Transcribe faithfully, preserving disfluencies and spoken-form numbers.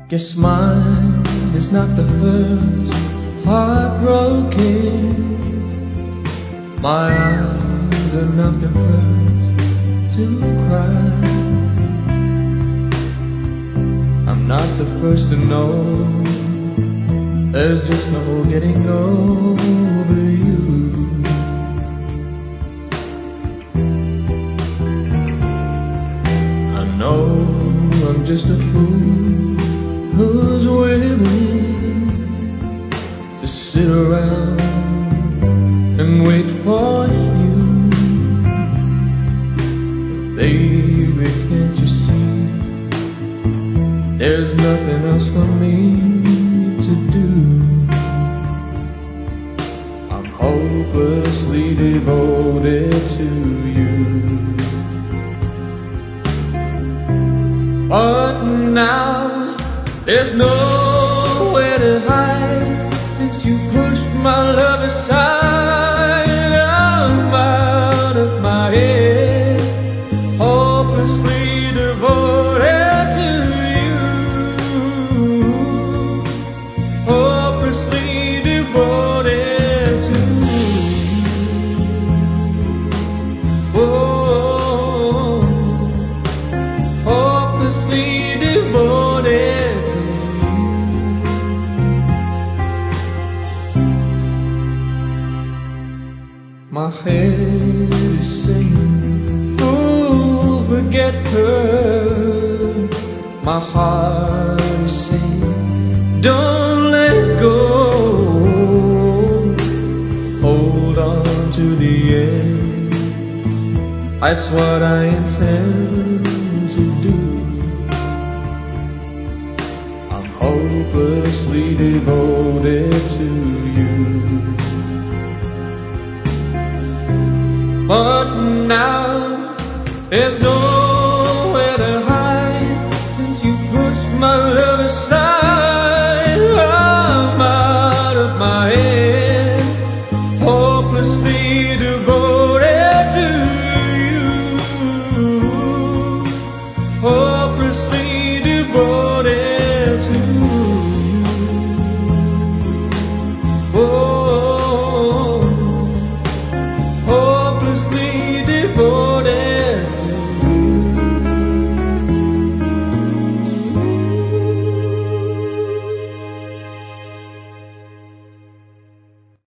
Guess mine is not the first heartbroken. My eyes are not the first to cry. I'm not the first to know there's just no getting over you. I know I'm just a fool who's willing to sit around and wait for you. But baby, can't you see there's nothing else for me to do? I'm hopelessly devoted to you. But now there's nowhere to hide since you pushed my love aside. I'm out of my head, hopelessly devoted to you. Hopelessly devoted to you. Oh, hopelessly devoted to you. My head is saying, fool, forget her. My heart is saying, don't let go. Hold on to the end, that's what I intend to do. I'm hopelessly devoted to you. But now there's no